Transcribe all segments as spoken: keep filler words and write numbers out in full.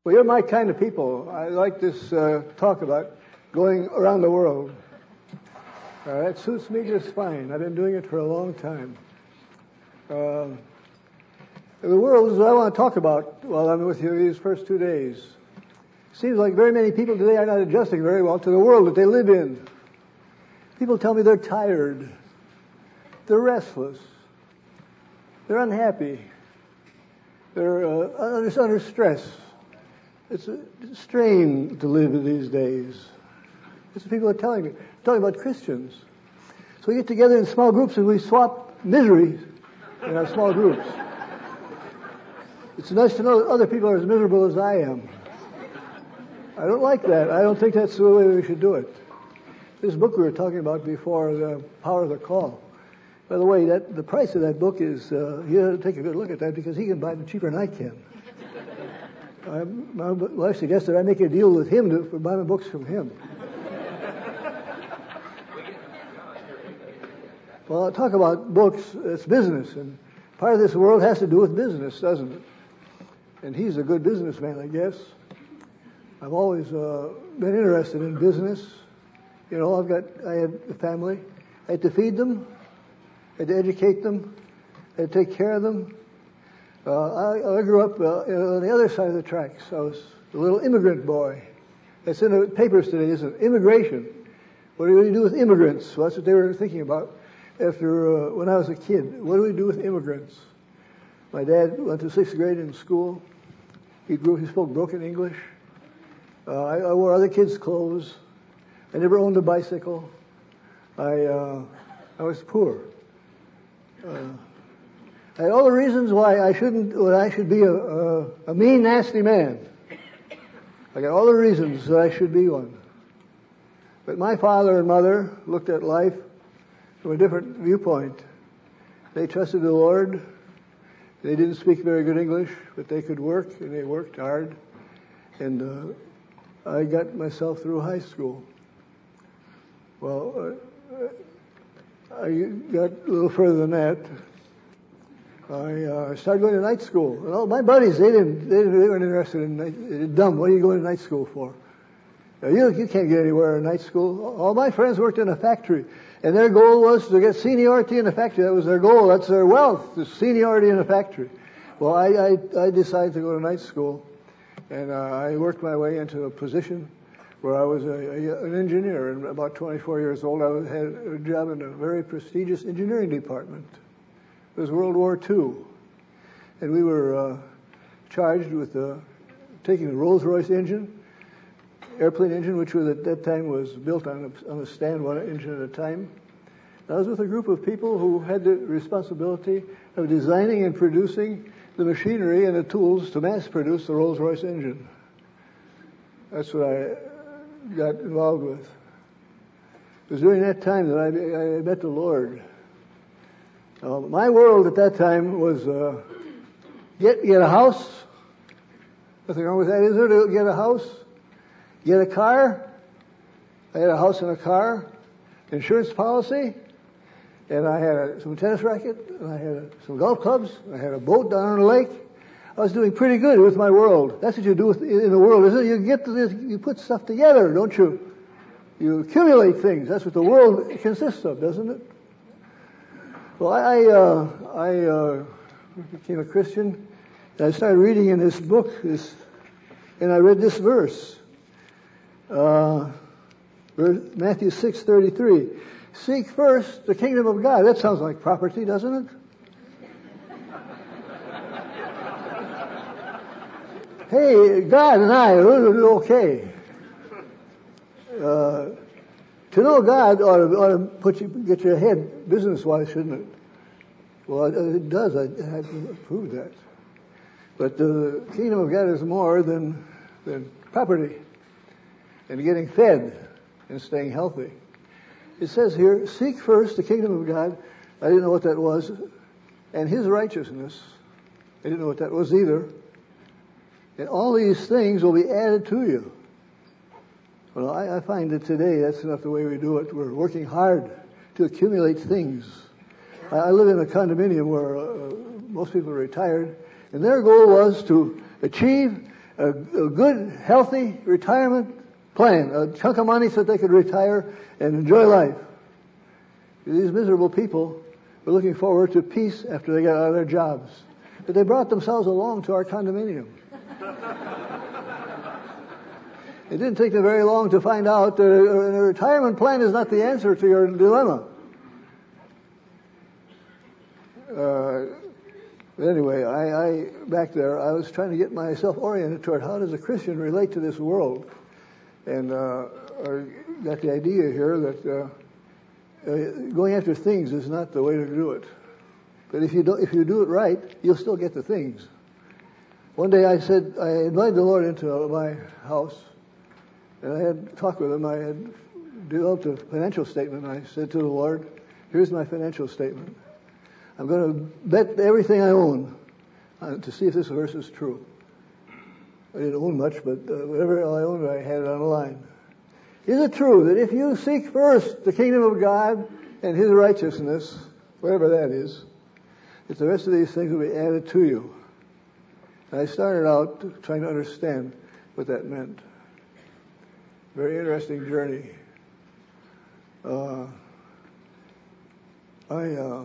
Well, you're my kind of people. I like this uh, talk about going around the world. Uh, that suits me just fine. I've been doing it for a long time. Uh, the world is what I want to talk about while I'm with you these first two days. Seems like very many people today are not adjusting very well to the world that they live in. People tell me they're tired. They're restless. They're unhappy. They're uh, under, under stress. It's a strain to live in these days. That's what people are telling me. Talking about Christians. So we get together in small groups and we swap misery in our small groups. It's nice to know that other people are as miserable as I am. I don't like that. I don't think that's the way we should do it. This book we were talking about before, The Power of the Call. By the way, that the price of that book is, uh, you ought to take a good look at that because he can buy it cheaper than I can. I, my wife suggested I make a deal with him to buy my books from him. Well, I'll talk about books. It's business, and part of this world has to do with business, doesn't it? And he's a good businessman, I guess. I've always uh, been interested in business. You know, I've got, I had a family. I had to feed them. I had to educate them. I had to take care of them. Uh, I, I grew up uh, on the other side of the tracks. I was a little immigrant boy. That's in the papers today, isn't it? Immigration. What do we do with immigrants? Well, that's what they were thinking about after uh, when I was a kid. What do we do with immigrants? My dad went to sixth grade in school. He grew. He spoke broken English. Uh, I, I wore other kids' clothes. I never owned a bicycle. I uh, I was poor. Uh, I had all the reasons why I shouldn't, why I should be a, a, a mean, nasty man. I got all the reasons that I should be one. But my father and mother looked at life from a different viewpoint. They trusted the Lord. They didn't speak very good English, but they could work, and they worked hard. And uh, I got myself through high school. Well, uh, I got a little further than that. I uh, started going to night school. And all my buddies, they didn't, they, didn't, they weren't interested in night. They're dumb. What are you going to night school for? Now, you, you can't get anywhere in night school. All my friends worked in a factory. And their goal was to get seniority in the factory. That was their goal. That's their wealth, the seniority in a factory. Well, I, I, I decided to go to night school. And uh, I worked my way into a position where I was a, a, an engineer. And about twenty-four years old, I had a job in a very prestigious engineering department. It was World War Two. And we were uh, charged with uh, taking the Rolls-Royce engine, airplane engine, which was at that time was built on a, on a stand, one engine at a time. I was with a group of people who had the responsibility of designing and producing the machinery and the tools to mass produce the Rolls-Royce engine. That's what I got involved with. It was during that time that I, I met the Lord. Uh, my world at that time was uh, get get a house. Nothing wrong with that, is there? To get a house, get a car. I had a house and a car, insurance policy, and I had a, some tennis racket, and I had a, some golf clubs. And I had a boat down on the lake. I was doing pretty good with my world. That's what you do with, in the world, isn't it? You get to this, you put stuff together, don't you? You accumulate things. That's what the world consists of, doesn't it? Well, I uh, I uh, became a Christian, and I started reading in this book, this, and I read this verse, uh, Matthew six thirty-three. Seek first the kingdom of God. That sounds like property, doesn't it? Hey, God and I are okay. Uh, To know God ought to, ought to put you, get you ahead business-wise, shouldn't it? Well, it, it does. I, I have to prove that. But the kingdom of God is more than than property and getting fed and staying healthy. It says here, seek first the kingdom of God. I didn't know what that was. And His righteousness. I didn't know what that was either. And all these things will be added to you. Well, I, I find that today that's not the way we do it. We're working hard to accumulate things. I, I live in a condominium where uh, most people are retired, and their goal was to achieve a, a good, healthy retirement plan, a chunk of money so that they could retire and enjoy life. These miserable people were looking forward to peace after they got out of their jobs. But they brought themselves along to our condominium. It didn't take them very long to find out that a, a retirement plan is not the answer to your dilemma. Uh, but anyway, I, I, back there, I was trying to get myself oriented toward how does a Christian relate to this world. And uh, I got the idea here that uh, uh, going after things is not the way to do it. But if you do, if you do it right, you'll still get the things. One day I said, I invited the Lord into my house, and I had talked with him. I had developed a financial statement. I said to the Lord, here's my financial statement. I'm going to bet everything I own uh, to see if this verse is true. I didn't own much, but uh, whatever I owned, I had it on the line. Is it true that if you seek first the kingdom of God and His righteousness, whatever that is, that the rest of these things will be added to you? And I started out trying to understand what that meant. Very interesting journey. Uh, I uh,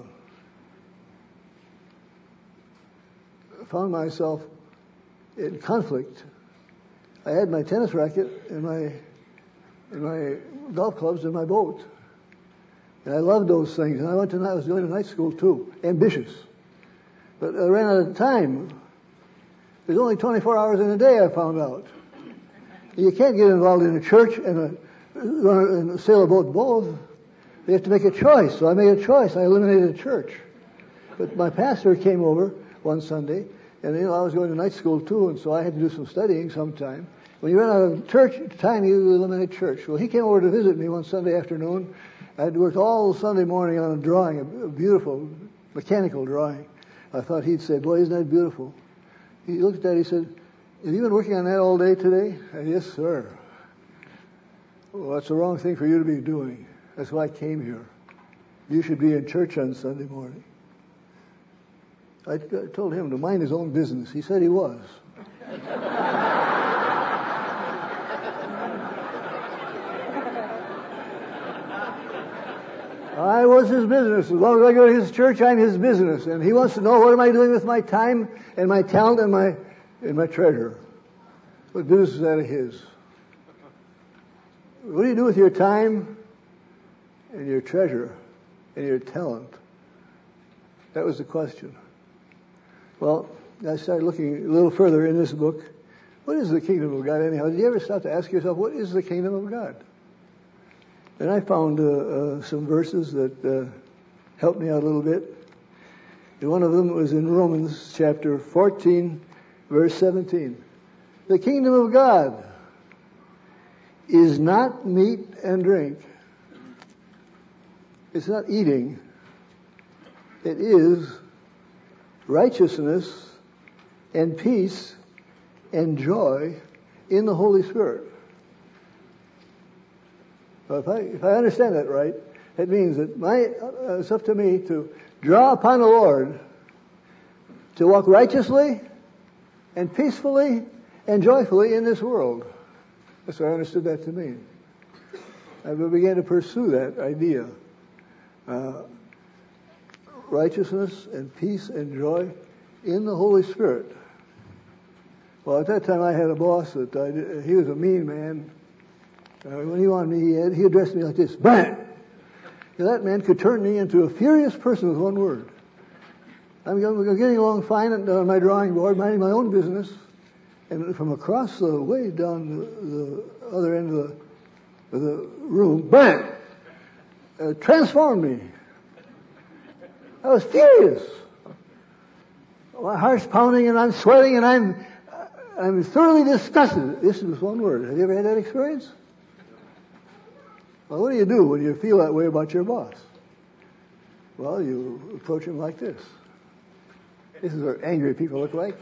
found myself in conflict. I had my tennis racket and my and my golf clubs and my boat, and I loved those things. And I went to I was going to night school too, ambitious, but I ran out of time. There's only twenty-four hours in a day. I found out you can't get involved in a church and a, and sail a boat both. You have to make a choice. So I made a choice. I eliminated the church. But my pastor came over one Sunday. And, you know, I was going to night school, too, and so I had to do some studying sometime. When you run out of church time, you eliminate church. Well, he came over to visit me one Sunday afternoon. I had worked all Sunday morning on a drawing, a beautiful mechanical drawing. I thought he'd say, boy, isn't that beautiful? He looked at it, he said, have you been working on that all day today? I said, yes, sir. Well, that's the wrong thing for you to be doing. That's why I came here. You should be in church on Sunday morning. I told him to mind his own business. He said he was. I was his business. As long as I go to his church, I'm his business. And he wants to know what am I doing with my time and my talent and my and my treasure. What business is that of his? What do you do with your time and your treasure and your talent? That was the question. Well, I started looking a little further in this book. What is the kingdom of God anyhow? Did you ever stop to ask yourself, what is the kingdom of God? And I found uh, uh, some verses that uh, helped me out a little bit. And one of them was in Romans chapter fourteen, verse seventeen. The kingdom of God is not meat and drink. It's not eating. It is righteousness and peace and joy in the Holy Spirit. Well, if I, if I understand that right, it means that my, uh, it's up to me to draw upon the Lord to walk righteously and peacefully and joyfully in this world. That's what I understood that to mean. I began to pursue that idea. Uh, righteousness and peace and joy in the Holy Spirit. Well, at that time I had a boss that I did, he was a mean man. Uh, when he wanted me, he, had, he addressed me like this, bang! Now, that man could turn me into a furious person with one word. I'm getting along fine on my drawing board, minding my own business, and from across the way down the, the other end of the, of the room, bang! Uh, transformed me. I was furious. My heart's pounding and I'm sweating and I'm I'm thoroughly disgusted. This is one word. Have you ever had that experience? Well, what do you do when you feel that way about your boss? Well, you approach him like this. This is what angry people look like.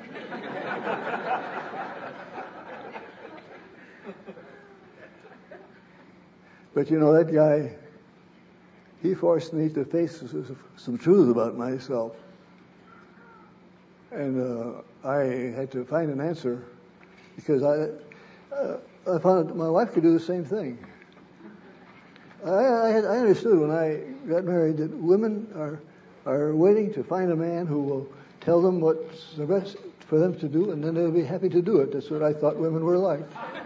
But you know, that guy, he forced me to face some truths about myself. And uh, I had to find an answer because I, uh, I found that my wife could do the same thing. I, I, had, I understood when I got married that women are are waiting to find a man who will tell them what's the best for them to do, and then they'll be happy to do it. That's what I thought women were like.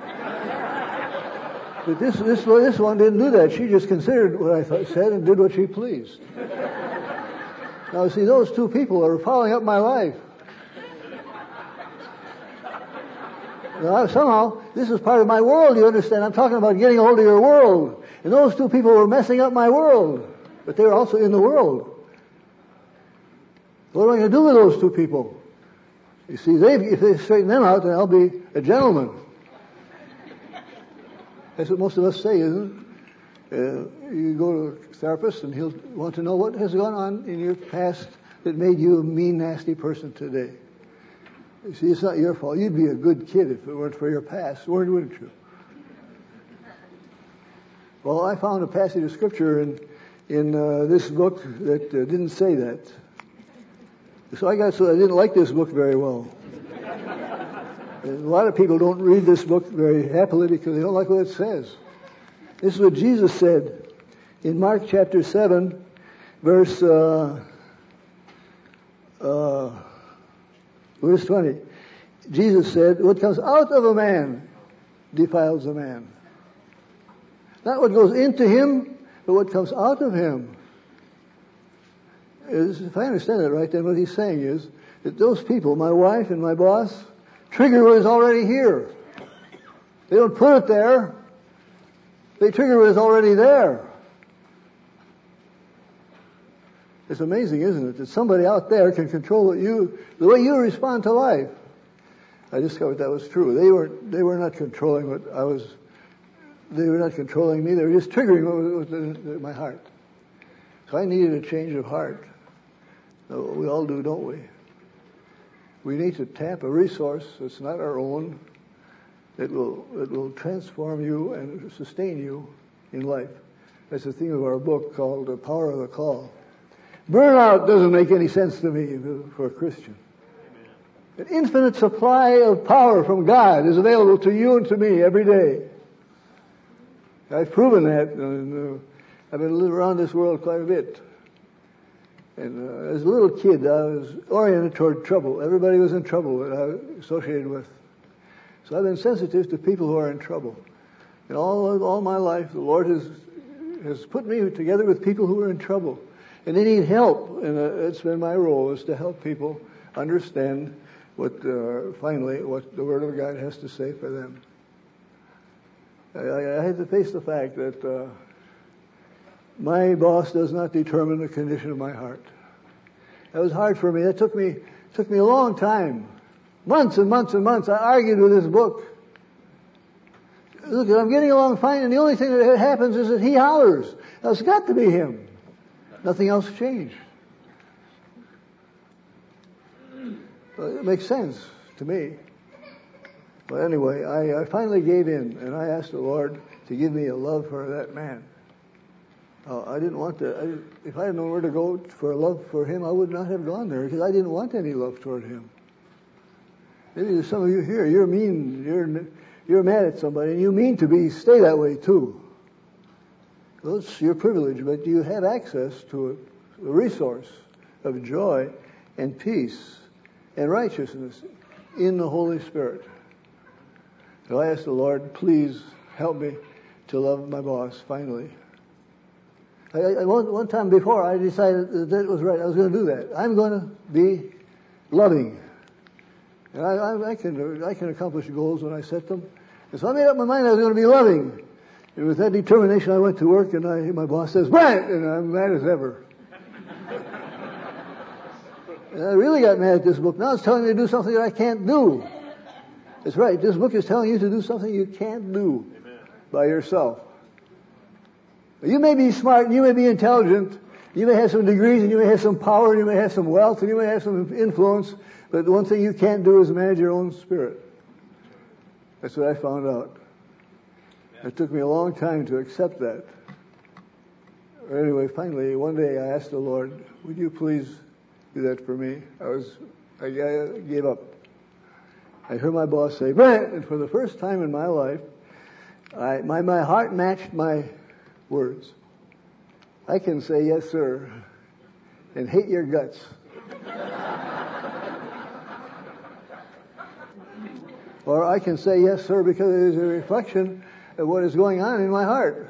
But this this this one didn't do that. She just considered what I thought, said and did what she pleased. Now, see, those two people are following up my life. Now, somehow, this is part of my world, you understand. I'm talking about getting a hold of your world. And those two people were messing up my world. But they were also in the world. What am I going to do with those two people? You see, they, if they straighten them out, then I'll be a gentleman. That's what most of us say, isn't it? Uh, you go to a therapist and he'll want to know what has gone on in your past that made you a mean, nasty person today. You see, it's not your fault. You'd be a good kid if it weren't for your past, wouldn't you? Well, I found a passage of scripture in in uh, this book that uh, didn't say that. So I got so I didn't like this book very well. And a lot of people don't read this book very happily because they don't like what it says. This is what Jesus said in Mark chapter seven, verse uh, uh, verse twenty. Jesus said, "What comes out of a man defiles a man. Not what goes into him, but what comes out of him." Is, if I understand it right, then what he's saying is that those people, my wife and my boss, trigger what is already here. They don't put it there. They trigger what is already there. It's amazing, isn't it, that somebody out there can control what you, the way you respond to life. I discovered that was true. They were they were not controlling what I was. They were not controlling me. They were just triggering what was in my heart. So I needed a change of heart. We all do, don't we? We need to tap a resource that's not our own, that will that will transform you and sustain you in life. That's the theme of our book called The Power of the Call. Burnout doesn't make any sense to me for a Christian. An infinite supply of power from God is available to you and to me every day. I've proven that. And, uh, I've been around this world quite a bit. And uh, as a little kid, I was oriented toward trouble. Everybody was in trouble that I was associated with. So I've been sensitive to people who are in trouble. And all all my life, the Lord has has put me together with people who are in trouble. And they need help. And uh, it's been my role is to help people understand what, uh, finally, what the Word of God has to say for them. I, I had to face the fact that uh, my boss does not determine the condition of my heart. That was hard for me. That took me took me a long time, months and months and months. I argued with this book. Look, I'm getting along fine, and the only thing that happens is that he hollers. Now, it's got to be him. Nothing else changed. Well, it makes sense to me. But anyway, I, I finally gave in, and I asked the Lord to give me a love for that man. Uh, I didn't want to. I, if I had known where to go for a love for him, I would not have gone there because I didn't want any love toward him. Maybe there's some of you here. You're mean. You're you're mad at somebody, and you mean to be. Stay that way too. Well, it's your privilege, but you have access to a, a resource of joy and peace and righteousness in the Holy Spirit. So I asked the Lord, please help me to love my boss. Finally. I, I, one, one time before, I decided that it was right. I was going to do that. I'm going to be loving. And I, I, I can I can accomplish goals when I set them. And so I made up my mind I was going to be loving. And with that determination, I went to work, and I, my boss says, "Brent!" And I'm mad as ever. And I really got mad at this book. Now it's telling me to do something that I can't do. That's right. This book is telling you to do something you can't do Amen. By yourself. You may be smart, and you may be intelligent, you may have some degrees, and you may have some power, and you may have some wealth, and you may have some influence, but the one thing you can't do is manage your own spirit. That's what I found out. It took me a long time to accept that. Anyway, finally, one day I asked the Lord, would you please do that for me? I was, I, I gave up. I heard my boss say, Brent, and for the first time in my life, I, my, my heart matched my words. I can say yes, sir, and hate your guts. Or I can say yes, sir, because it is a reflection of what is going on in my heart.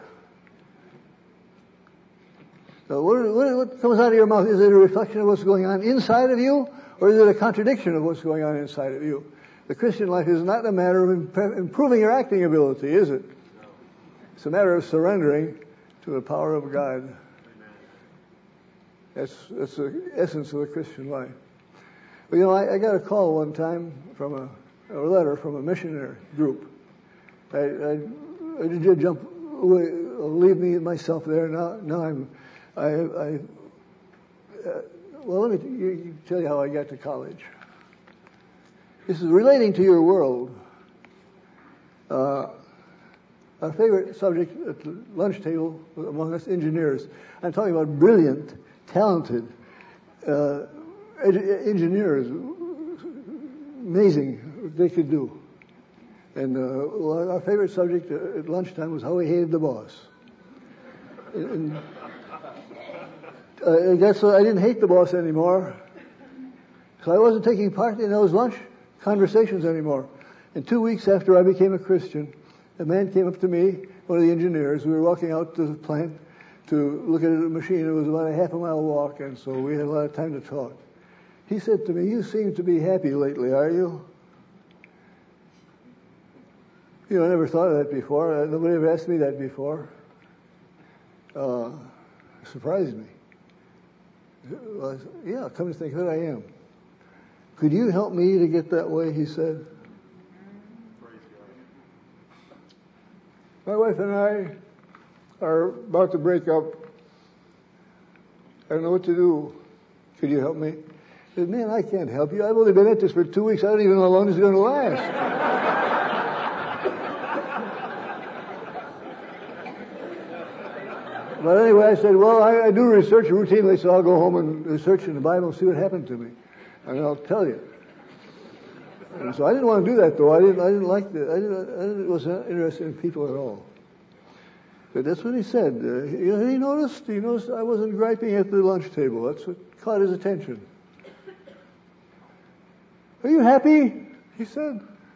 So what, what, what comes out of your mouth? Is it a reflection of what's going on inside of you, or is it a contradiction of what's going on inside of you? The Christian life is not a matter of improving your acting ability, is it? It's a matter of surrendering to the power of God. That's, that's the essence of the Christian life. But you know, I, I got a call one time from a, a letter from a missionary group. I, I, I did jump away, leave me myself there. Now, now I'm, I, I uh, well, let me t- tell you how I got to college. This is relating to your world. Uh, our favorite subject at the lunch table among us engineers. I'm talking about brilliant, talented uh, engineers. Amazing what they could do. And uh, well, our favorite subject at lunchtime was how we hated the boss. And, uh, I guess I didn't hate the boss anymore. So I wasn't taking part in those lunch conversations anymore. And two weeks after I became a Christian, a man came up to me, one of the engineers. We were walking out to the plant to look at a machine. It was about a half a mile walk, and so we had a lot of time to talk. He said to me, "You seem to be happy lately, are you?" You know, I never thought of that before. Nobody ever asked me that before. Uh, it surprised me. Well, I said, yeah, come to think of it, I am. Could you help me to get that way, he said. My wife and I are about to break up. I don't know what to do. Could you help me? I said, man, I can't help you. I've only been at this for two weeks. I don't even know how long this is going to last. But anyway, I said, well, I, I do research routinely, so I'll go home and research in the Bible and see what happened to me. And I'll tell you. And so I didn't want to do that, though. I didn't, I didn't like that. I didn't, I didn't, wasn't interested in people at all. But that's what he said. Uh, he, he noticed, he noticed I wasn't griping at the lunch table. That's what caught his attention. Are you happy? He said.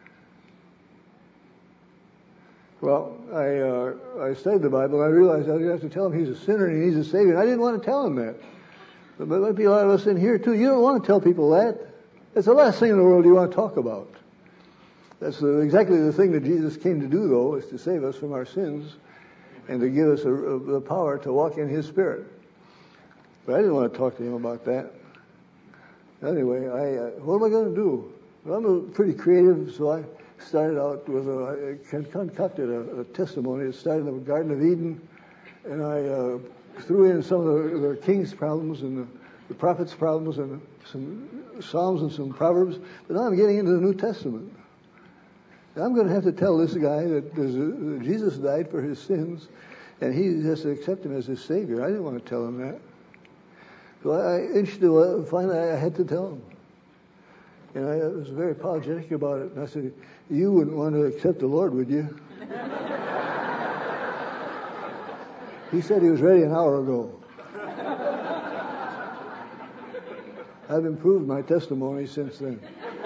Well, I uh, I studied the Bible, and I realized I was going to have to tell him he's a sinner and he needs a Savior. And I didn't want to tell him that. But there might be a lot of us in here, too. You don't want to tell people that. It's the last thing in the world you want to talk about. That's uh, exactly the thing that Jesus came to do, though, is to save us from our sins and to give us a, a, the power to walk in His Spirit. But I didn't want to talk to him about that. Anyway, I uh, what am I going to do? Well, I'm a pretty creative, so I started out with a, I concocted a, a testimony. It started in the Garden of Eden, and I uh, threw in some of the, the king's problems and the, the prophet's problems and some Psalms and some Proverbs. But now I'm getting into the New Testament. And I'm going to have to tell this guy that, there's a, that Jesus died for his sins, and he has to accept him as his Savior. I didn't want to tell him that. So I, I inched to, finally I had to tell him. And I was very apologetic about it. And I said, you wouldn't want to accept the Lord, would you? He said he was ready an hour ago. I've improved my testimony since then.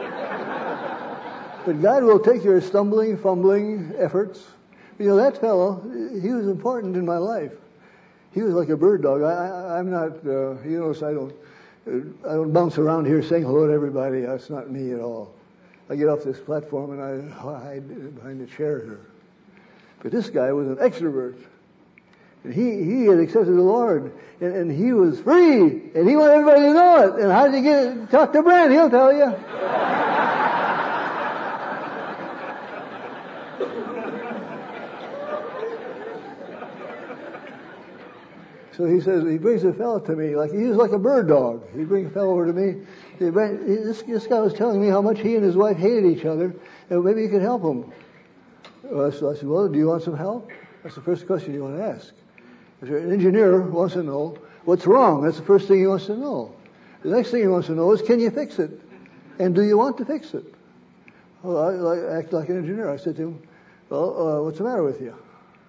But God will take your stumbling, fumbling efforts. You know, that fellow, he was important in my life. He was like a bird dog. I, I, I'm not, uh, you notice I don't, I don't bounce around here saying hello to everybody. That's not me at all. I get off this platform and I hide behind a chair here. But this guy was an extrovert. And he, he had accepted the Lord. And, and he was free. And he wanted everybody to know it. And how did he get it? Talk to Brent. He'll tell you. So he says, he brings a fellow to me, like he was like a bird dog. He brings a fellow over to me. He, this, this guy was telling me how much he and his wife hated each other, and maybe you could help him. Uh, so I said, well, do you want some help? That's the first question you want to ask. An engineer wants to know what's wrong. That's the first thing he wants to know. The next thing he wants to know is, can you fix it? And do you want to fix it? Well, I, I act like an engineer. I said to him, well, uh, what's the matter with you?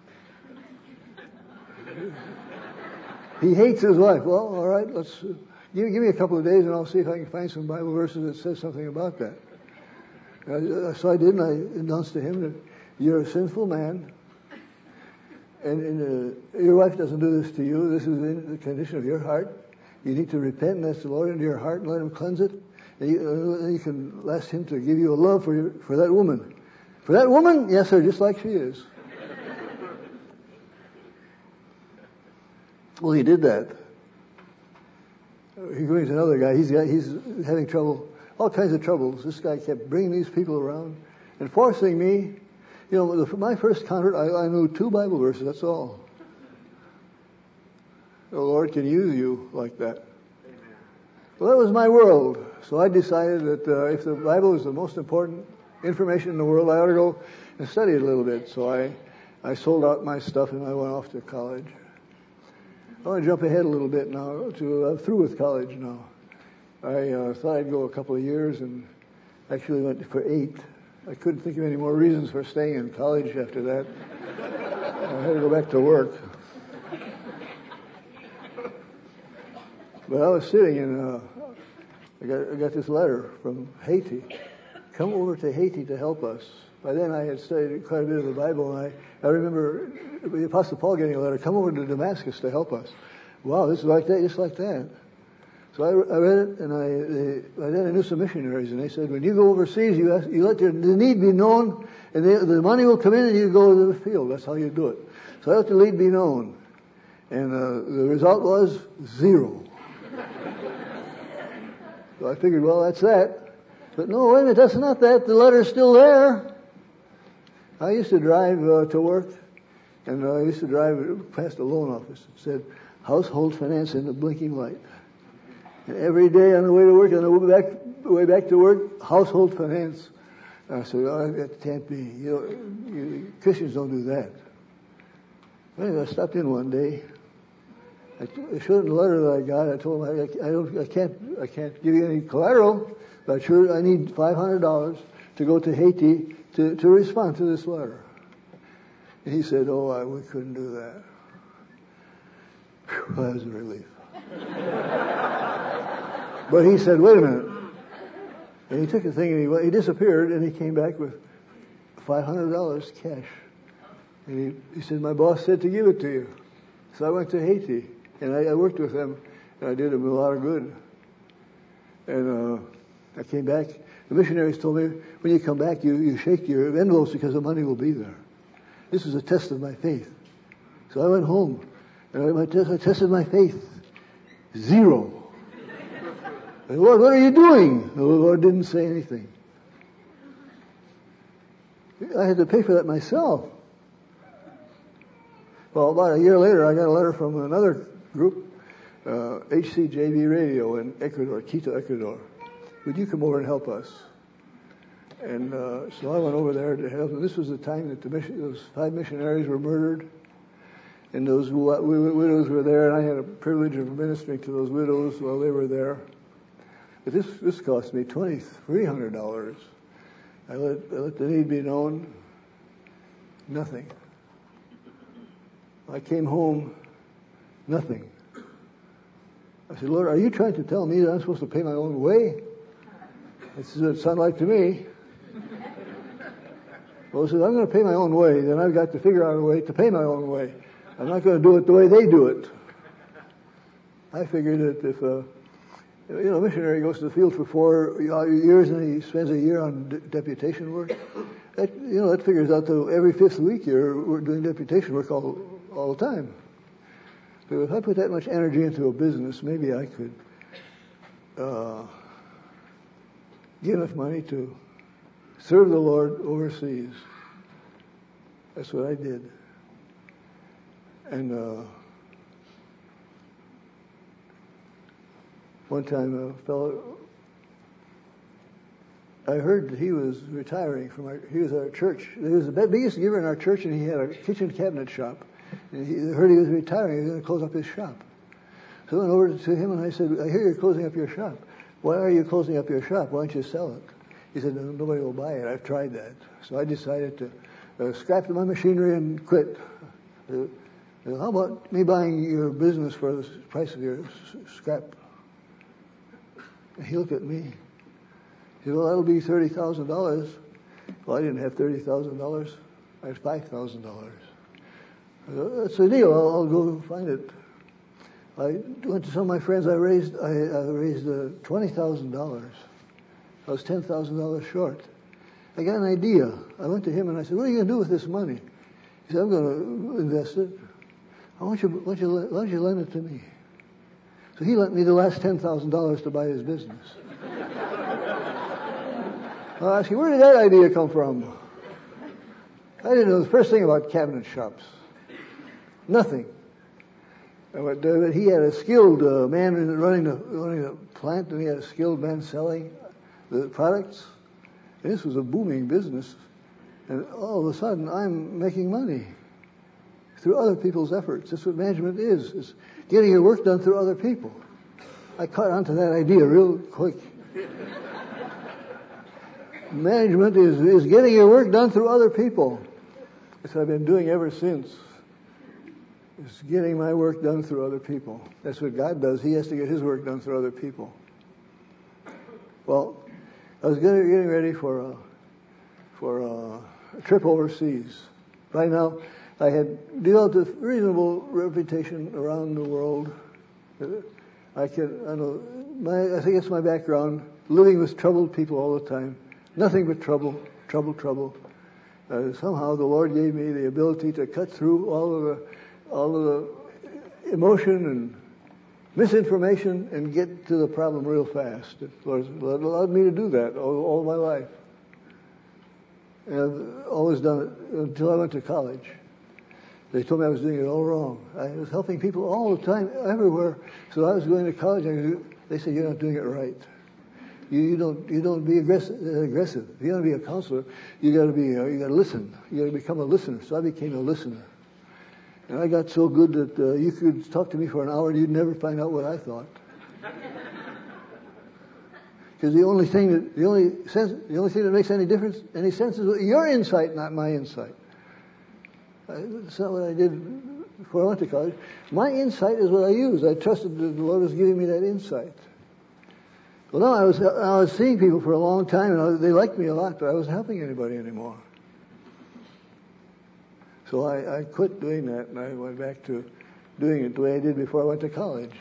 He hates his wife. Well, all right, let's uh, give, give me a couple of days and I'll see if I can find some Bible verses that says something about that. Uh, so I did, and I announced to him that you're a sinful man, and, and uh, your wife doesn't do this to you. This is in the condition of your heart. You need to repent and ask the Lord into your heart and let Him cleanse it. And you, uh, you can ask Him to give you a love for your, for that woman. For that woman? Yes, sir, just like she is. Well, he did that. He brings another guy. He's got, he's having trouble, all kinds of troubles. This guy kept bringing these people around and forcing me. You know, the, my first convert, I, I knew two Bible verses. That's all. The Lord can use you like that. Amen. Well, that was my world. So I decided that uh, if the Bible is the most important information in the world, I ought to go and study it a little bit. So I, I sold out my stuff and I went off to college. I want to jump ahead a little bit now. To I'm through with college now. I uh, thought I'd go a couple of years and actually went for eight. I couldn't think of any more reasons for staying in college after that. I had to go back to work. But I was sitting and uh, I got I got this letter from Haiti. Come over to Haiti to help us. By then I had studied quite a bit of the Bible, and I, I remember the Apostle Paul getting a letter, come over to Damascus to help us. Wow, this is like that, just like that. So I, I read it, and I, they, I then I knew some missionaries, and they said, when you go overseas, you, ask, you let your, the need be known, and they, the money will come in, and you go to the field. That's how you do it. So I let the need be known. And uh, the result was zero. So I figured, well, that's that. But no, wait a minute, that's not that. The letter's still there. I used to drive uh, to work, and uh, I used to drive past a loan office. It said, household finance in the blinking light. And every day on the way to work, on the way back, way back to work, household finance. And I said, oh, that can't be. You know, you, Christians don't do that. Anyway, I stopped in one day. I, I showed him the letter that I got. I told him, I, I, don't, I can't, I can't give you any collateral, but sure, I need five hundred dollars to go to Haiti to, to respond to this letter. And he said, oh, I, we couldn't do that. Whew, that was a relief. But he said, wait a minute. And he took the thing and he, he disappeared, and he came back with five hundred dollars cash. And he, he said, my boss said to give it to you. So I went to Haiti, and I, I worked with them, and I did them a lot of good. And uh, I came back. The missionaries told me, when you come back, you, you shake your envelopes because the money will be there. This was a test of my faith. So I went home, and I, my test, I tested my faith. Zero. I said, Lord, what are you doing? The Lord didn't say anything. I had to pay for that myself. Well, about a year later, I got a letter from another group, uh, H C J B Radio in Ecuador, Quito, Ecuador. Would you come over and help us? And uh, so I went over there to help them. This was the time that the mission, those five missionaries were murdered, and those widows were there, and I had a privilege of ministering to those widows while they were there. But this this cost me twenty-three hundred dollars. I let, I let the need be known. Nothing. I came home, nothing. I said, Lord, are you trying to tell me that I'm supposed to pay my own way? This is what it sounded like to me. Well, I said, I'm going to pay my own way. Then I've got to figure out a way to pay my own way. I'm not going to do it the way they do it. I figured that if a you know, a missionary goes to the field for four years and he spends a year on de- deputation work, that, you know, that figures out that every fifth week you're we're doing deputation work all all the time. So if I put that much energy into a business, maybe I could uh, get enough money to serve the Lord overseas. That's what I did. And uh, one time a fellow, I heard that he was retiring from our, he was our church. He was the biggest giver in our church, and he had a kitchen cabinet shop. And he heard he was retiring. He was going to close up his shop. So I went over to him and I said, I hear you're closing up your shop. Why are you closing up your shop? Why don't you sell it? He said, no, nobody will buy it. I've tried that. So I decided to uh, scrap my machinery and quit. Uh, how about me buying your business for the price of your s- scrap? And he looked at me. He said, well, that'll be thirty thousand dollars. Well, I didn't have thirty thousand dollars. I had five thousand dollars. That's the deal. I'll, I'll go find it. I went to some of my friends. I raised I, I raised uh, twenty thousand dollars. I was ten thousand dollars short. I got an idea. I went to him and I said, what are you going to do with this money? He said, I'm going to invest it. Why don't you, why don't you, why don't you lend it to me? So he lent me the last ten thousand dollars to buy his business. I asked you, where did that idea come from? I didn't know the first thing about cabinet shops. Nothing. But uh, he had a skilled uh, man running the, running the plant, and he had a skilled man selling the products. And this was a booming business. And all of a sudden, I'm making money through other people's efforts. That's what management is. It's getting your work done through other people. I caught onto that idea real quick. Management is, is getting your work done through other people. That's what I've been doing ever since. It's getting my work done through other people. That's what God does. He has to get his work done through other people. Well, I was getting, getting ready for a, for a, a trip overseas. Right now, I had developed a reasonable reputation around the world. I can, I know, my, I think it's my background, living with troubled people all the time. Nothing but trouble, trouble, trouble. Uh, somehow the Lord gave me the ability to cut through all of the, all of the emotion and misinformation and get to the problem real fast. The Lord allowed me to do that all, all my life. And I've always done it until I went to college. They told me I was doing it all wrong. I was helping people all the time, everywhere. So I was going to college, and they said, you're not doing it right. You, you don't you don't be aggressive. Aggressive. If you want to be a counselor, you got to be uh, you got to listen. You got to become a listener. So I became a listener, and I got so good that uh, you could talk to me for an hour and you'd never find out what I thought. Because the only thing that the only sense the only thing that makes any difference, any sense, is your insight, not my insight. That's not what I did before I went to college. My insight is what I use. I trusted that the Lord was giving me that insight. Well, no, I was I was seeing people for a long time, and I, they liked me a lot, but I wasn't helping anybody anymore. So I, I quit doing that, and I went back to doing it the way I did before I went to college.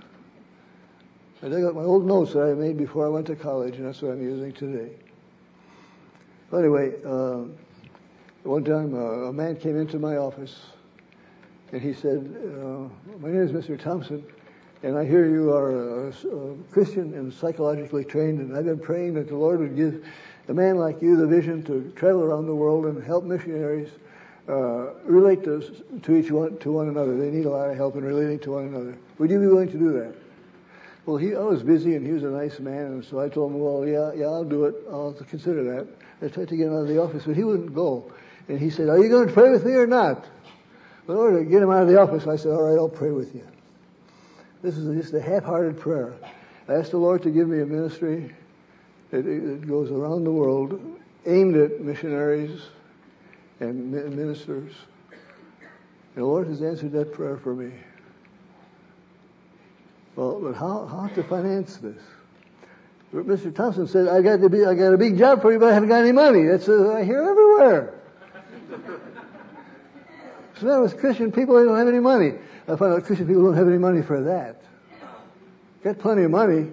I dug up my old notes that I made before I went to college, and that's what I'm using today. Well, anyway, uh, one time uh, a man came into my office, and he said, uh, my name is Mister Thompson, and I hear you are a, a Christian and psychologically trained, and I've been praying that the Lord would give a man like you the vision to travel around the world and help missionaries uh, relate to, to each one, to one another. They need a lot of help in relating to one another. Would you be willing to do that? Well, he, I was busy, and he was a nice man, and so I told him, well, yeah, yeah, I'll do it. I'll consider that. I tried to get him out of the office, but he wouldn't go. And he said, are you going to pray with me or not? In order to get him out of the office, I said, all right, I'll pray with you. This is just a half-hearted prayer. I asked the Lord to give me a ministry that, that goes around the world, aimed at missionaries and ministers. And the Lord has answered that prayer for me. Well, but how, how to finance this? Mister Thompson said, I got to be, I got a big job for you, but I haven't got any money. That's uh, I hear everywhere. So that was Christian people, they don't have any money. I find out Christian people don't have any money for that. Got plenty of money.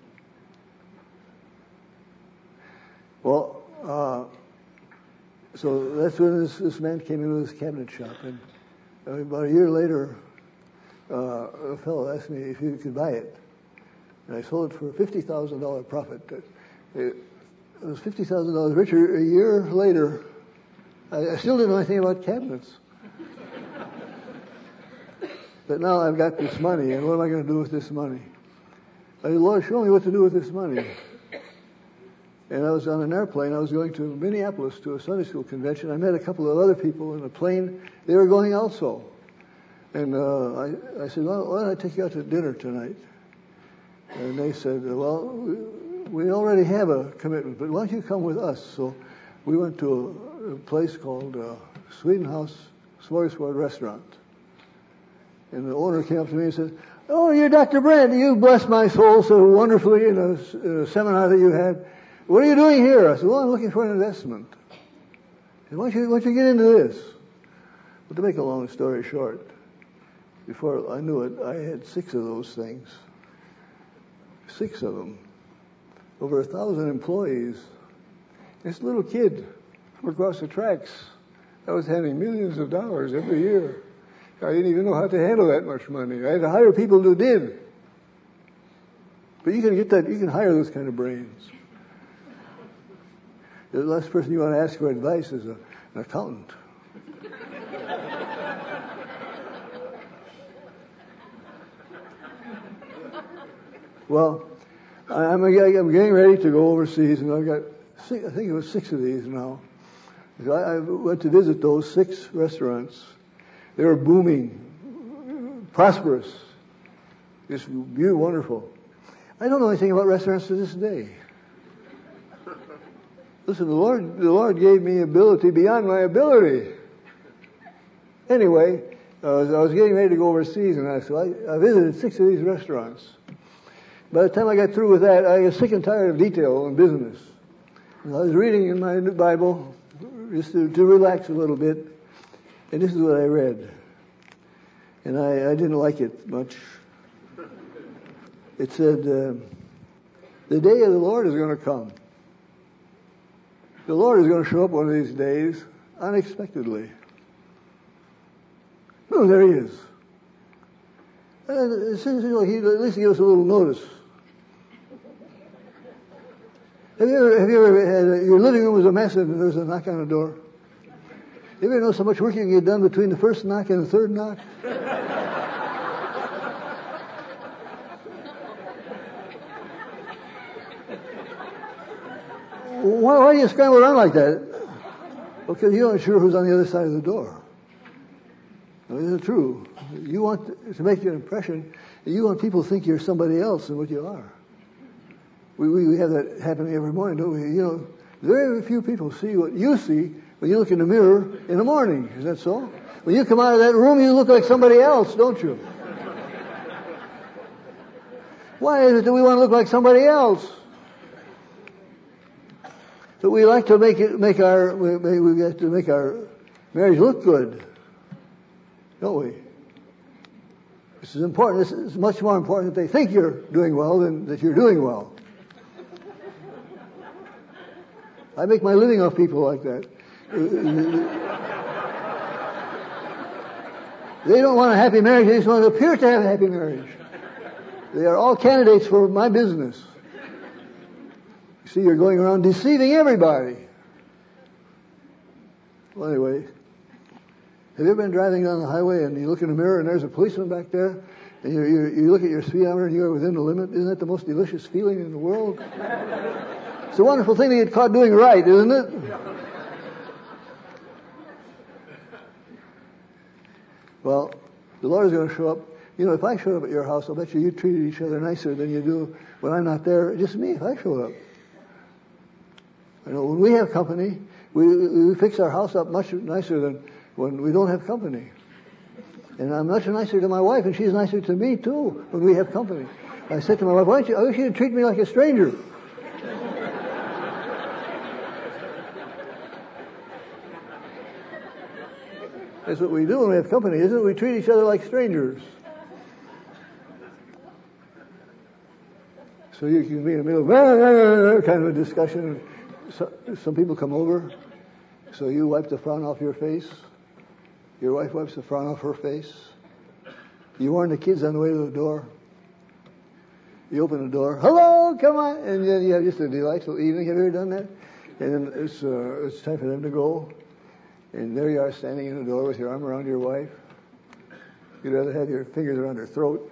Well, uh, so that's when this, this man came into this cabinet shop, and about a year later, uh, a fellow asked me if he could buy it, and I sold it for a fifty thousand dollars profit. It was fifty thousand dollars richer a year later. I, I still didn't know anything about cabinets. But now I've got this money, and what am I going to do with this money? I said, Lord, show me what to do with this money. And I was on an airplane. I was going to Minneapolis to a Sunday school convention. I met a couple of other people in a plane. They were going also. And uh, I, I said, well, why don't I take you out to dinner tonight? And they said, well, we already have a commitment, but why don't you come with us? So we went to a, a place called uh, Swedenhouse Smorgasbord Restaurant. And the owner came up to me and said, "Oh, you're Doctor Brent. You blessed my soul so wonderfully in a, in a seminar that you had. What are you doing here?" I said, "Well, I'm looking for an investment." He said, why don't you, why don't you get into this? But to make a long story short, before I knew it, I had six of those things. Six of them. Over a thousand employees. This little kid from across the tracks, I was handling millions of dollars every year. I didn't even know how to handle that much money. I had to hire people who did. But you can get that, you can hire those kind of brains. The last person you want to ask for advice is a, an accountant. Well, I'm, I'm getting ready to go overseas, and I've got six, I think it was six of these now. I, I went to visit those six restaurants. They were booming, prosperous, just beautiful, wonderful. I don't know anything about restaurants to this day. Listen, the Lord, the Lord gave me ability beyond my ability. Anyway, I was, I was getting ready to go overseas, and I, so I, I visited six of these restaurants. By the time I got through with that, I was sick and tired of detail and business. And I was reading in my Bible just to, to relax a little bit, and this is what I read. And I, I didn't like it much. It said, uh, the day of the Lord is going to come. The Lord is going to show up one of these days unexpectedly. No, there he is. And as soon as you know, he at least give us a little notice. Have you ever, have you ever had, a, your living room was a mess and there's a knock on the door? You ever know so much work you can get done between the first knock and the third knock? why, why do you scramble around like that? Because you're not sure who's on the other side of the door. Now, isn't it true? You want to make an impression, you want people to think you're somebody else than what you are. We, we, we have that happening every morning, don't we? You know, very few people see what you see when you look in the mirror in the morning. Is that so? When you come out of that room, you look like somebody else, don't you? Why is it that we want to look like somebody else? So we like to make it, make our, we, we have to make our marriage look good, don't we? This is important. This is much more important that they think you're doing well than that you're doing well. I make my living off people like that. They don't want a happy marriage. They just want to appear to have a happy marriage. They are all candidates for my business. You see, you're going around deceiving everybody. Well, anyway, have you ever been driving down the highway and you look in the mirror and there's a policeman back there, and you, you, you look at your speedometer and you're within the limit? Isn't that the most delicious feeling in the world? It's a wonderful thing to get caught doing right, isn't it? Well, the Lord is going to show up. You know, if I showed up at your house, I'll bet you you treated each other nicer than you do when I'm not there. Just me, if I showed up. You know, when we have company, we, we fix our house up much nicer than when we don't have company. And I'm much nicer to my wife, and she's nicer to me, too, when we have company. I said to my wife, why don't you, I wish you'd treat me like a stranger. That's what we do when we have company, isn't it? We treat each other like strangers. So you can be in the middle of kind of a discussion. So, some people come over, so you wipe the frown off your face. Your wife wipes the frown off her face. You warn the kids on the way to the door. You open the door. Hello, come on. And then you have just a delightful evening. Have you ever done that? And then it's, uh, it's time for them to go. And there you are standing in the door with your arm around your wife. You'd rather have your fingers around her throat.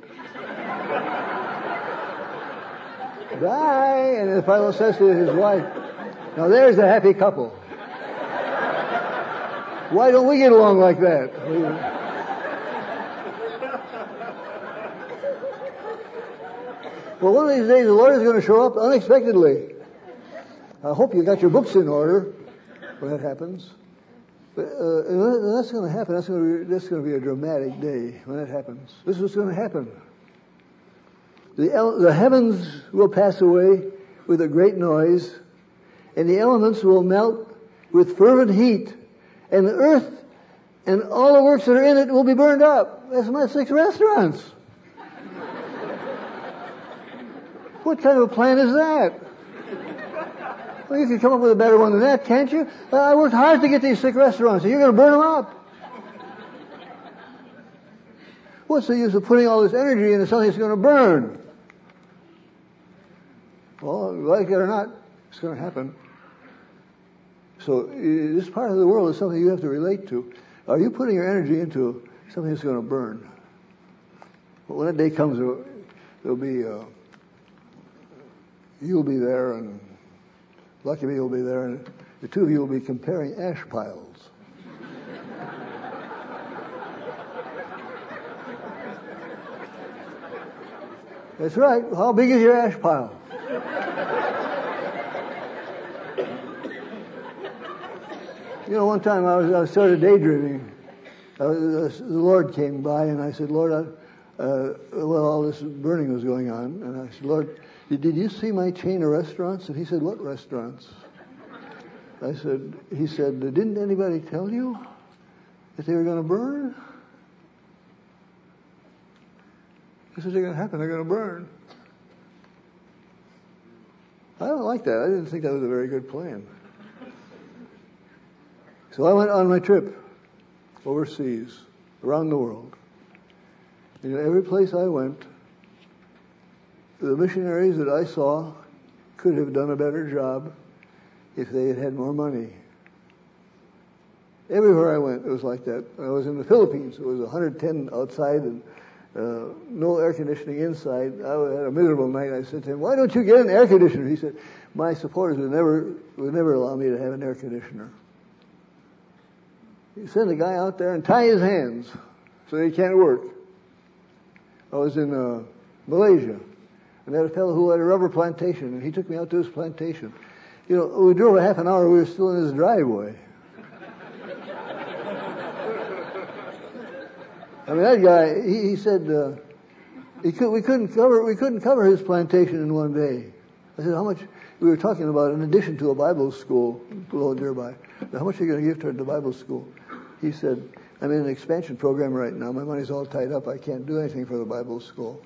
Bye. And the fellow says to his wife, now there's a happy couple. Why don't we get along like that? Well, one of these days the Lord is going to show up unexpectedly. I hope you got your books in order when that happens. But, uh, and that's going to happen. That's going to be, that's going to be a dramatic day when that happens. This is what's going to happen. The, el- the heavens will pass away with a great noise, and the elements will melt with fervent heat, and the earth and all the works that are in it will be burned up. That's my six restaurants. What kind of a plan is that? Well, you can come up with a better one than that, can't you? Uh, I worked hard to get these six restaurants, and you're going to burn them up. What's the use of putting all this energy into something that's going to burn? Well, like it or not, it's going to happen. So this part of the world is something you have to relate to. Are you putting your energy into something that's going to burn? Well, when that day comes, there'll be, uh, you'll be there, and lucky me, you'll be there, and the two of you will be comparing ash piles. That's right. How big is your ash pile? You know, one time I was, I was sort of daydreaming. I was, uh, the Lord came by, and I said, Lord, I, uh, well, all this burning was going on, and I said, Lord, did, did you see my chain of restaurants? And he said, what restaurants? I said, he said, didn't anybody tell you that they were going to burn? This is going to happen. They're going to burn. I don't like that. I didn't think that was a very good plan. So I went on my trip overseas, around the world. And every place I went, the missionaries that I saw could have done a better job if they had had more money. Everywhere I went, it was like that. I was in the Philippines. It was one hundred ten outside and uh, no air conditioning inside. I had a miserable night. I said to him, why don't you get an air conditioner? He said, my supporters would never, would never allow me to have an air conditioner. You send a guy out there and tie his hands so he can't work. I was in uh, Malaysia. I met a fellow who had a rubber plantation, and he took me out to his plantation. You know, we drove a half an hour, we were still in his driveway. I mean, that guy, he, he said, uh, he could, we couldn't cover, we couldn't cover his plantation in one day. I said, how much, we were talking about, in addition to a Bible school below nearby, how much are you going to give toward the Bible school? He said, I'm in an expansion program right now. My money's all tied up. I can't do anything for the Bible school.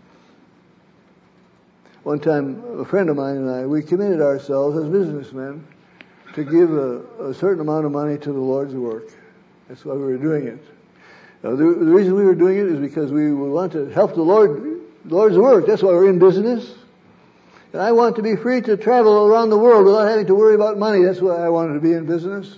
One time, a friend of mine and I, we committed ourselves as businessmen to give a, a certain amount of money to the Lord's work. That's why we were doing it. Now, the, the reason we were doing it is because we want to help the Lord, Lord's work. That's why we're in business. And I want to be free to travel around the world without having to worry about money. That's why I wanted to be in business.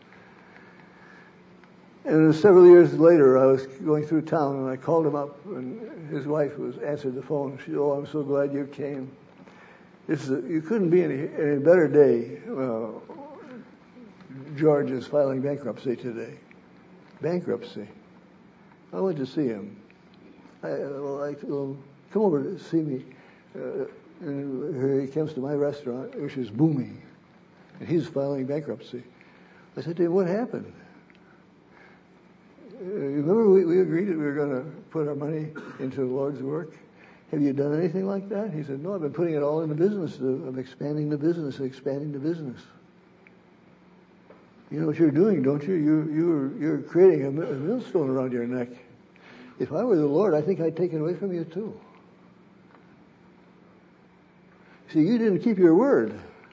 And several years later, I was going through town, and I called him up, and his wife was answered the phone. She said, oh, I'm so glad you came. This is a, you couldn't be any, any better day. Uh, George is filing bankruptcy today. Bankruptcy. I went to see him. I, well, I well, come over to see me. Uh, and here he comes to my restaurant, which is booming. And he's filing bankruptcy. I said to him, what happened? Uh, remember we, we agreed that we were going to put our money into the Lord's work? Have you done anything like that? He said, no, I've been putting it all in the business. I'm expanding the business, expanding the business. You know what you're doing, don't you? You're, you're, you're creating a, a millstone around your neck. If I were the Lord, I think I'd take it away from you too. See, you didn't keep your word.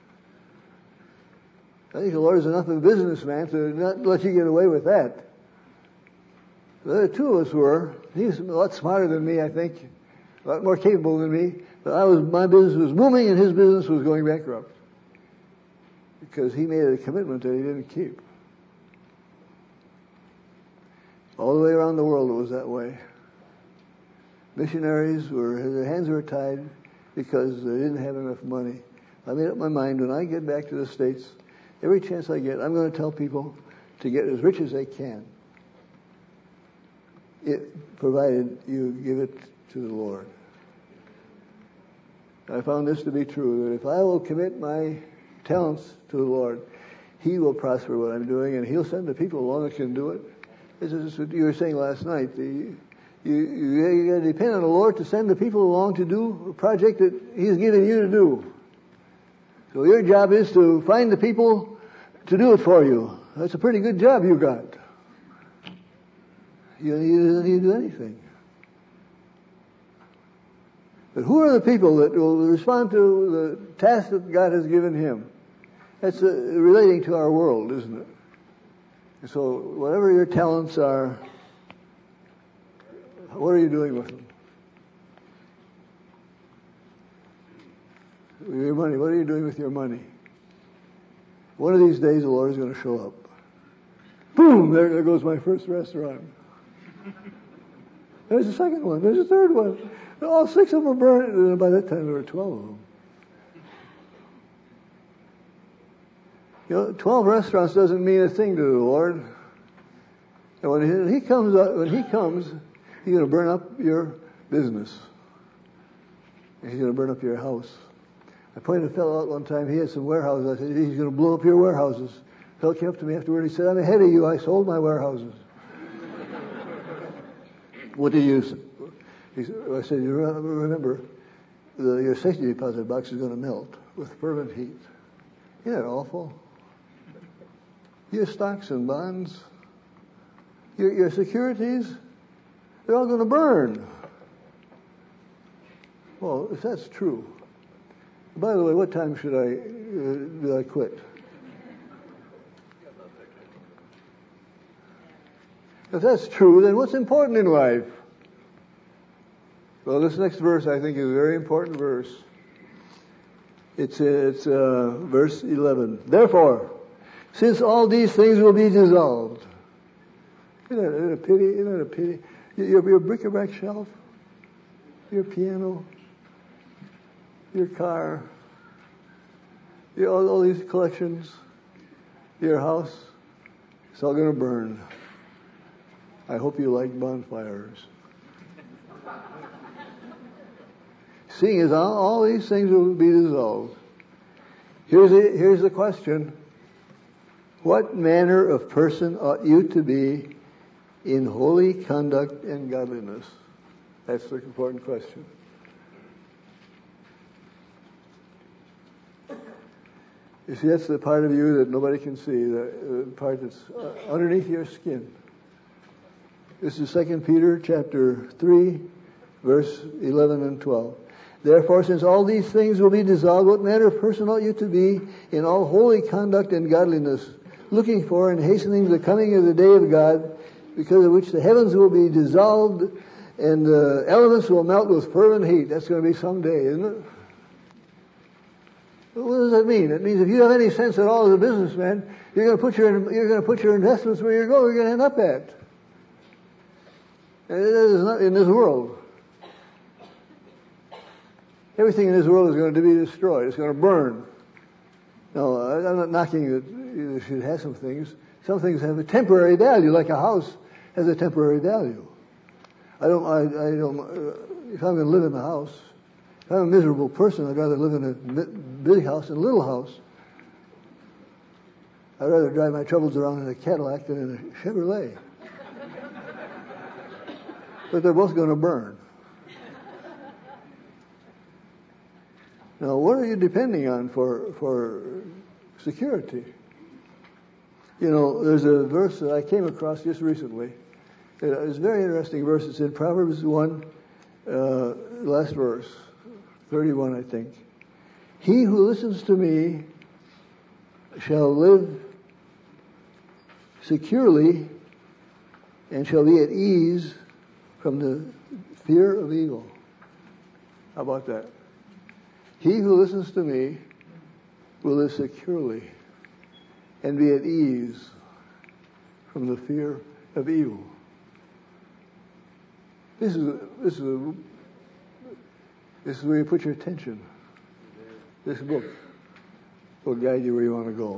I think the Lord's enough of a businessman to not let you get away with that. The other two of us were. He was a lot smarter than me, I think, a lot more capable than me. But I was, my business was booming, and his business was going bankrupt because he made a commitment that he didn't keep. All the way around the world, it was that way. Missionaries were, their hands were tied because they didn't have enough money. I made up my mind, when I get back to the States, every chance I get, I'm going to tell people to get as rich as they can, it, provided you give it to the Lord. I found this to be true, that if I will commit my talents to the Lord, He will prosper what I'm doing, and He'll send the people along that can do it. This is what you were saying last night. The, you you, you got to depend on the Lord to send the people along to do a project that He's given you to do. So your job is to find the people to do it for you. That's a pretty good job you got. You don't need to do anything. But who are the people that will respond to the task that God has given him? That's uh, relating to our world, isn't it? And so whatever your talents are, what are you doing with them? Your money, what are you doing with your money? One of these days the Lord is going to show up. Boom! There, there goes my first restaurant. There's a second one. There's a third one. All six of them are burned. And by that time there were twelve of them. You know, twelve restaurants doesn't mean a thing to the Lord. And when he, he comes, up, when he comes, he's going to burn up your business. And he's going to burn up your house. I pointed a fellow out one time. He had some warehouses. I said, he's going to blow up your warehouses. The fellow came up to me afterward. He said, I'm ahead of you. I sold my warehouses. What do you say? He said, I said, you remember, the, your safety deposit box is going to melt with fervent heat. Isn't that awful? Your stocks and bonds, your, your securities, they're all going to burn. Well, if that's true, by the way, what time should I, uh, do I quit? If that's true, then what's important in life? Well, this next verse I think is a very important verse. It's, it's uh, verse eleven. Therefore, since all these things will be dissolved. Isn't that, isn't that a pity? Isn't that a pity? Your, your bric-a-brac shelf, your piano, your car, your, all, all these collections, your house, it's all going to burn. I hope you like bonfires. Seeing as all, all these things will be dissolved. Here's the, here's the question. What manner of person ought you to be in holy conduct and godliness? That's the important question. You see, that's the part of you that nobody can see, the, the part that's underneath your skin. This is Second Peter chapter three, verse eleven and twelve. Therefore, since all these things will be dissolved, what manner of person ought you to be in all holy conduct and godliness, looking for and hastening the coming of the day of God, because of which the heavens will be dissolved and the elements will melt with fervent heat. That's going to be someday, isn't it? What does that mean? It means if you have any sense at all as a businessman, you're going to put your you're going to put your investments where you're going. You're going to end up at. And it is not in this world. Everything in this world is going to be destroyed. It's going to burn. No, I'm not knocking that you should have some things. Some things have a temporary value, like a house has a temporary value. I don't. I, I don't. Uh, if I'm going to live in a house, if I'm a miserable person, I'd rather live in a big house than a little house. I'd rather drive my troubles around in a Cadillac than in a Chevrolet. But they're both going to burn. Now, what are you depending on for for security? You know, there's a verse that I came across just recently. It's a very interesting verse. It's in Proverbs one, uh, last verse, thirty-one, I think. He who listens to me shall live securely and shall be at ease from the fear of evil. How about that? He who listens to me will live securely and be at ease from the fear of evil. This is this is a, this is where you put your attention. This book will guide you where you want to go.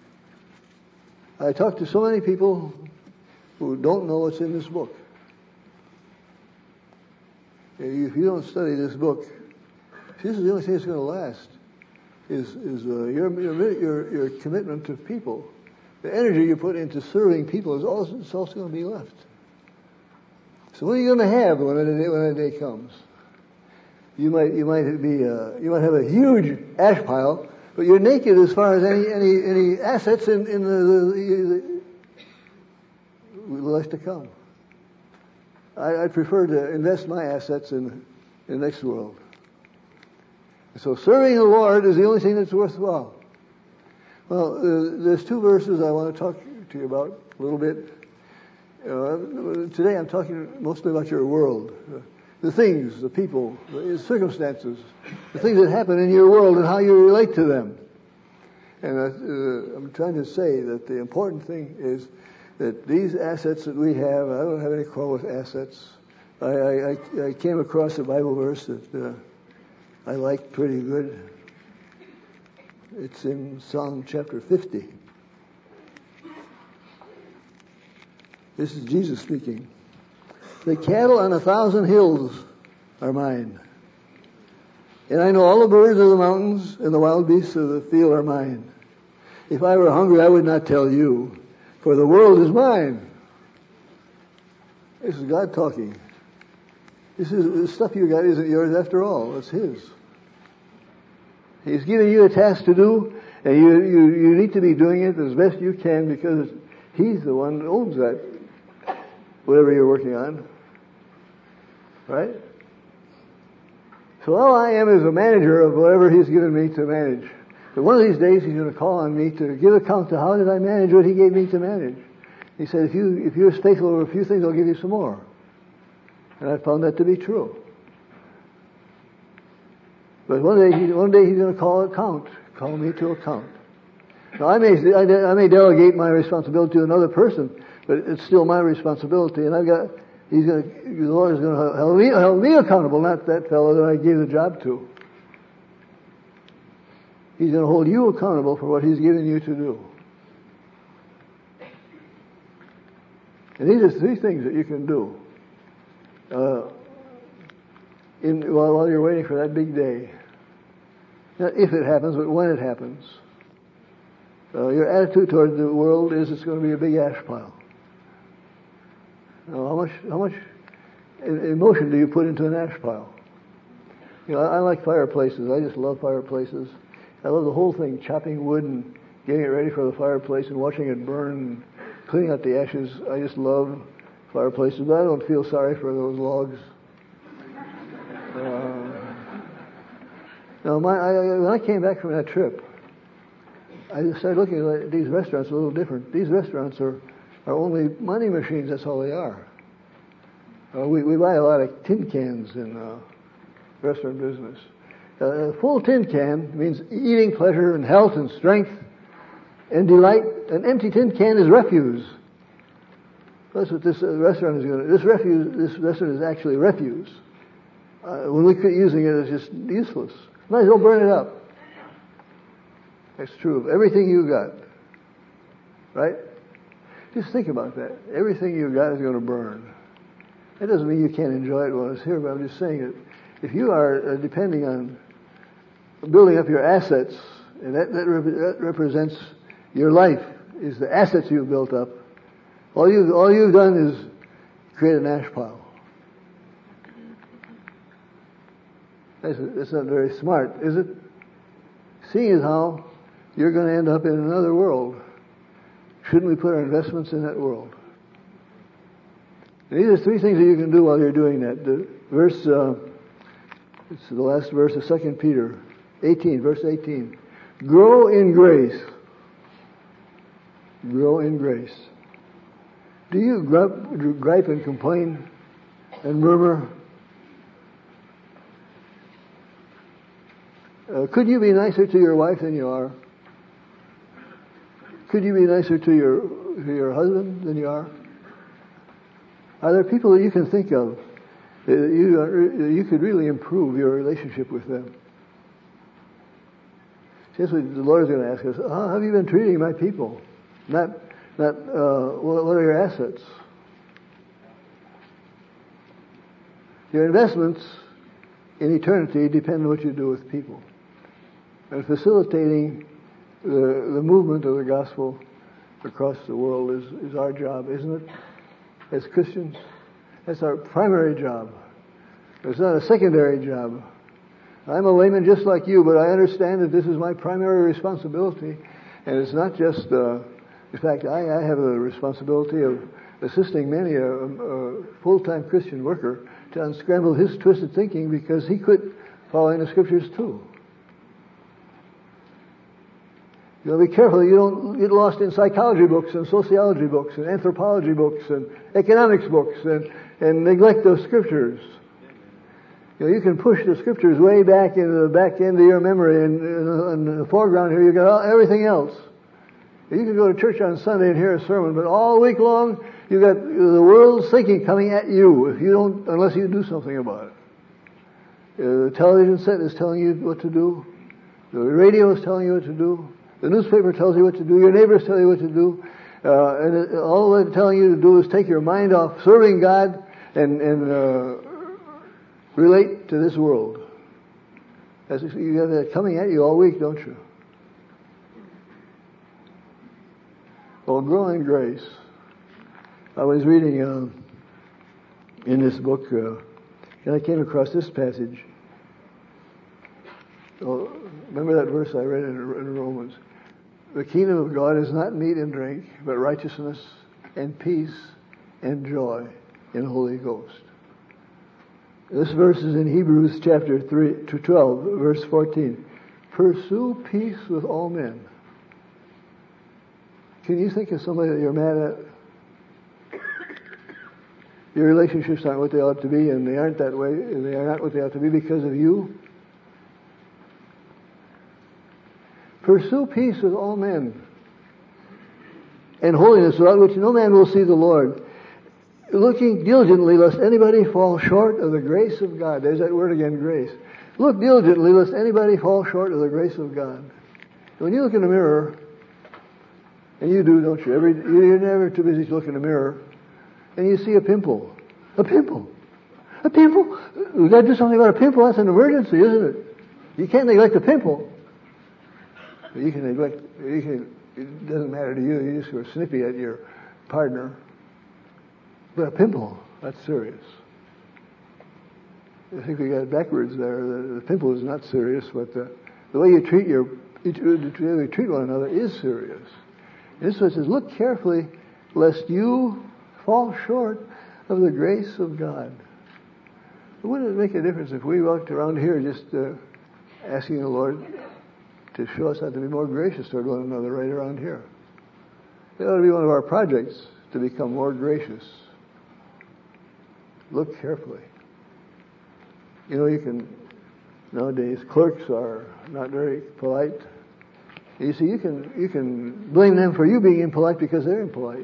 I talk to so many people who don't know what's in this book. If you don't study this book, See, this is the only thing that's going to last. Is is uh, your, your your your commitment to people, the energy you put into serving people is also it's also going to be left. So what are you going to have when a day, when a day comes? You might you might be uh, you might have a huge ash pile, but you're naked as far as any any any assets in in the, the, the life to come. I, I prefer to invest my assets in in the next world. So serving the Lord is the only thing that's worthwhile. Well, uh, there's two verses I want to talk to you about a little bit. Uh, today I'm talking mostly about your world. Uh, the things, the people, the circumstances, the things that happen in your world and how you relate to them. And uh, uh, I'm trying to say that the important thing is that these assets that we have, I don't have any quarrel with assets. I, I, I came across a Bible verse that uh, I like pretty good. It's in Psalm chapter fifty. This is Jesus speaking. The cattle on a thousand hills are mine. And I know all the birds of the mountains and the wild beasts of the field are mine. If I were hungry, I would not tell you, for the world is mine. This is God talking. This is the stuff you got isn't yours after all. It's His. He's giving you a task to do, and you, you, you need to be doing it as best you can because He's the one who owns that, whatever you're working on. Right? So all I am is a manager of whatever He's given me to manage. But one of these days He's going to call on me to give account to how did I manage what He gave me to manage. He said, if, you, if you're faithful over a few things, I'll give you some more. And I found that to be true. But one day, he, one day he's going to call account, call me to account. Now I may, I, I may delegate my responsibility to another person, but it's still my responsibility. And I've got, he's going to, the Lord is going to hold me, hold me accountable, not that fellow that I gave the job to. He's going to hold you accountable for what He's given you to do. And these are three things that you can do. Uh, in, while, while you're waiting for that big day. Not if it happens, but when it happens. Uh, your attitude toward the world is it's going to be a big ash pile. Now, how much how much emotion do you put into an ash pile? You know, I, I like fireplaces. I just love fireplaces. I love the whole thing, chopping wood and getting it ready for the fireplace and watching it burn and cleaning out the ashes. I just love fireplaces, but I don't feel sorry for those logs. Uh, now, my, I, when I came back from that trip, I started looking at these restaurants a little different. These restaurants are, are only money machines, that's all they are. Uh, we, we buy a lot of tin cans in uh, restaurant business. Uh, a full tin can means eating pleasure and health and strength and delight. An empty tin can is refuse. That's what this uh, restaurant is going to. This refuse. This restaurant is actually refuse. Uh, when we quit using it, it's just useless. Might as well burn it up. That's true of everything you got. Right? Just think about that. Everything you got is going to burn. That doesn't mean you can't enjoy it while it's here, but I'm just saying that if you are uh, depending on building up your assets, and that, that, rep- that represents your life, is the assets you've built up, all, you, all you've done is create an ash pile. That's, that's not very smart, is it? Seeing as how you're going to end up in another world, shouldn't we put our investments in that world? And these are three things that you can do while you're doing that. The verse, uh, it's the last verse of Second Peter eighteen, verse eighteen. Grow in grace. Grow in grace. Do you gripe, gripe and complain and murmur? Uh, could you be nicer to your wife than you are? Could you be nicer to your to your husband than you are? Are there people that you can think of that you are, you could really improve your relationship with them? See, that's what the Lord is going to ask us. How have you been treating my people? Not, not. Uh, what are your assets? Your investments in eternity depend on what you do with people. And facilitating the, the movement of the gospel across the world is, is our job, isn't it? As Christians, that's our primary job. It's not a secondary job. I'm a layman just like you, but I understand that this is my primary responsibility. And it's not just, uh, in fact, I, I have the responsibility of assisting many a, a full-time Christian worker to unscramble his twisted thinking, because he quit following the scriptures too. You know, be careful you don't get lost in psychology books and sociology books and anthropology books and economics books and, and neglect those scriptures. You know, you can push the scriptures way back into the back end of your memory, and in the foreground here you got everything else. You can go to church on Sunday and hear a sermon, but all week long you got the world's thinking coming at you if you don't, unless you do something about it. Uh, the television set is telling you what to do. The radio is telling you what to do. The newspaper tells you what to do. Your neighbors tell you what to do. Uh, and it, all they're telling you to do is take your mind off serving God and, and uh, relate to this world. As you have that coming at you all week, don't you? Well, grow in grace. I was reading uh, in this book, uh, and I came across this passage. Oh, remember that verse I read in, in Romans? The kingdom of God is not meat and drink, but righteousness and peace and joy in the Holy Ghost. This verse is in Hebrews chapter three to twelve, verse fourteen. Pursue peace with all men. Can you think of somebody that you're mad at? Your relationships aren't what they ought to be, and they aren't that way, and they are not what they ought to be because of you. Pursue peace with all men, and holiness, without which no man will see the Lord. Looking diligently lest anybody fall short of the grace of God. There's that word again, grace. Look diligently lest anybody fall short of the grace of God. When you look in the mirror, and you do, don't you? Every, you're never too busy to look in the mirror, and you see a pimple. A pimple. A pimple? We've got to do something about a pimple. That's an emergency, isn't it? You can't neglect a pimple. You can neglect, you can, it doesn't matter to you. You just go snippy at your partner. But a pimple, that's serious. I think we got it backwards there. The, the pimple is not serious, but the, the way you treat your, the way you treat one another is serious. And this one says, look carefully lest you fall short of the grace of God. But wouldn't it make a difference if we walked around here just uh, asking the Lord to show us how to be more gracious toward one another right around here? It ought to be one of our projects to become more gracious. Look carefully. You know, you can, nowadays, clerks are not very polite. You see, you can you can blame them for you being impolite because they're impolite.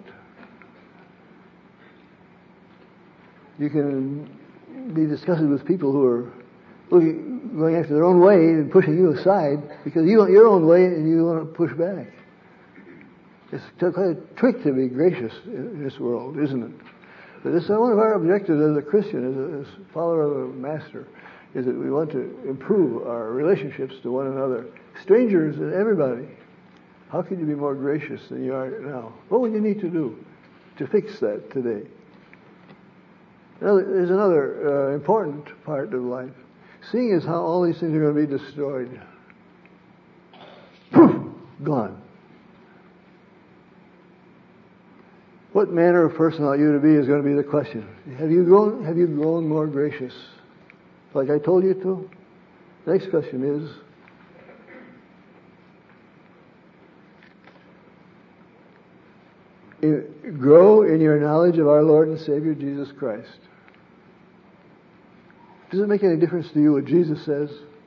You can be disgusted with people who are looking, going after their own way and pushing you aside because you want your own way and you want to push back. It's quite a trick to be gracious in this world, isn't it? But this is one of our objectives as a Christian, as a, as a follower of a master, is that we want to improve our relationships to one another. Strangers and everybody. How can you be more gracious than you are now? What would you need to do to fix that today? Another, there's another uh, important part of life. Seeing as how all these things are going to be destroyed. Gone. What manner of person ought you to be is going to be the question. Have you grown, have you grown more gracious? Like I told you to? The next question is, in, grow in your knowledge of our Lord and Savior Jesus Christ. Does it make any difference to you what Jesus says?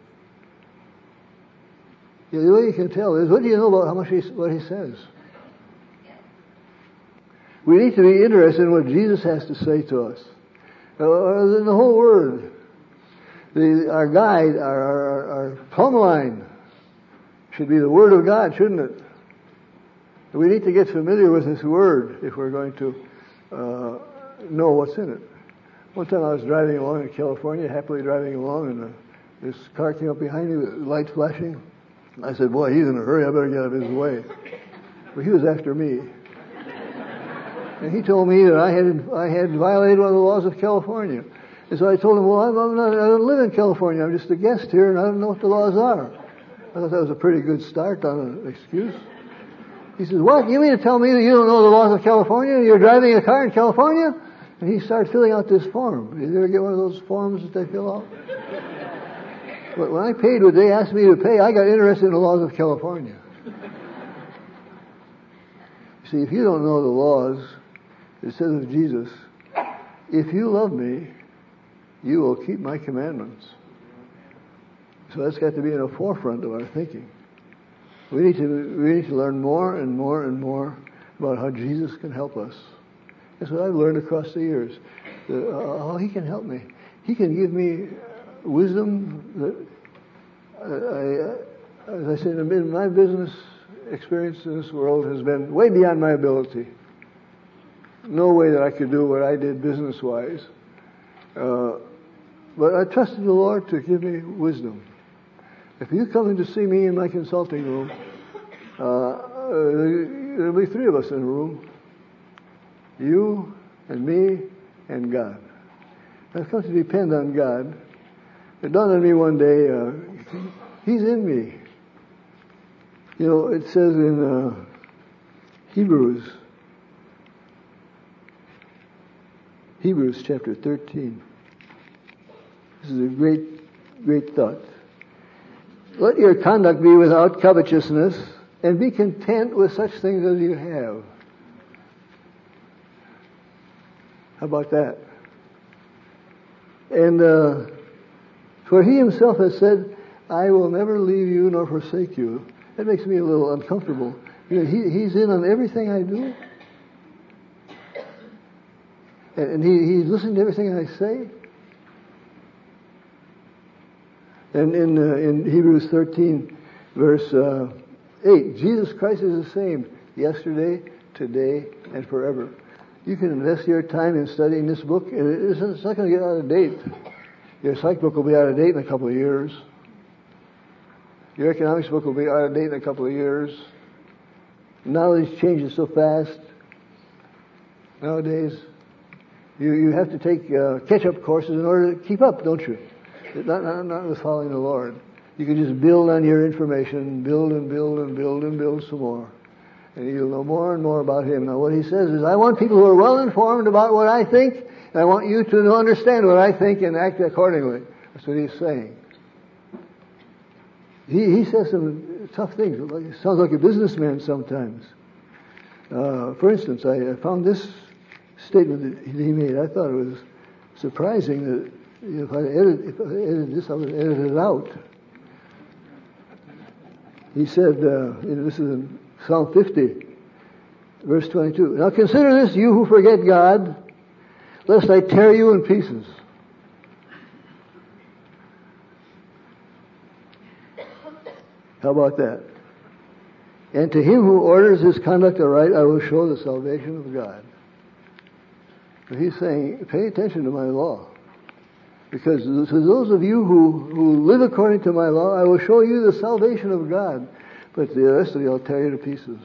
Yeah, the way you can tell is, what do you know about how much he, what he says? We need to be interested in what Jesus has to say to us. Uh, in the whole Word. The, our guide, our, our, our plumb line should be the Word of God, shouldn't it? We need to get familiar with this Word if we're going to uh, know what's in it. One time I was driving along in California, happily driving along, and uh, this car came up behind me with lights flashing. I said, boy, he's in a hurry, I better get out of his way. But he was after me. And he told me that I had I had violated one of the laws of California. And so I told him, well, I'm, I'm not, I don't live in California. I'm just a guest here, and I don't know what the laws are. I thought that was a pretty good start on an excuse. He says, what? You mean to tell me that you don't know the laws of California? You're driving a car in California? And he started filling out this form. Did you ever get one of those forms that they fill out? But when I paid what they asked me to pay, I got interested in the laws of California. See, if you don't know the laws, it says of Jesus, if you love me, you will keep my commandments. So that's got to be in the forefront of our thinking. We need to we need to learn more and more and more about how Jesus can help us. That's what I've learned across the years. The, uh, how He can help me. He can give me wisdom that I, I, as I said, in my business experience in this world has been way beyond my ability. No way that I could do what I did business-wise. Uh, but I trusted the Lord to give me wisdom. If you come in to see me in my consulting room, uh, there'll be three of us in the room. You and me and God. I've come to depend on God. It dawned on me one day, uh, He's in me. You know, it says in uh, Hebrews, Hebrews chapter thirteen. This is a great, great thought. Let your conduct be without covetousness, and be content with such things as you have. How about that? And uh, for He Himself has said, I will never leave you nor forsake you. That makes me a little uncomfortable. You know, he, He's in on everything I do. And, and he, He's listening to everything I say. And in, uh, in Hebrews thirteen, verse uh, eight, Jesus Christ is the same yesterday, today, and forever. You can invest your time in studying this book, and it's not going to get out of date. Your psych book will be out of date in a couple of years. Your economics book will be out of date in a couple of years. Knowledge changes so fast. Nowadays, you, you have to take uh, catch-up courses in order to keep up, don't you? Not, not, not with following the Lord. You can just build on your information, build and build and build and build some more. And you'll know more and more about Him. Now what He says is, I want people who are well informed about what I think, and I want you to understand what I think and act accordingly. That's what He's saying. He, he says some tough things. It sounds like a businessman sometimes. Uh, for instance, I, I found this statement that he made. I thought it was surprising that if I edit, if I edited this, I would edit it out. He said, uh, this is in Psalm fifty, verse twenty-two. Now consider this, you who forget God, lest I tear you in pieces. How about that? And to him who orders his conduct aright, I will show the salvation of God. So he's saying, pay attention to my law. Because to those of you who, who live according to my law, I will show you the salvation of God. But the rest of you, I'll tear you to pieces.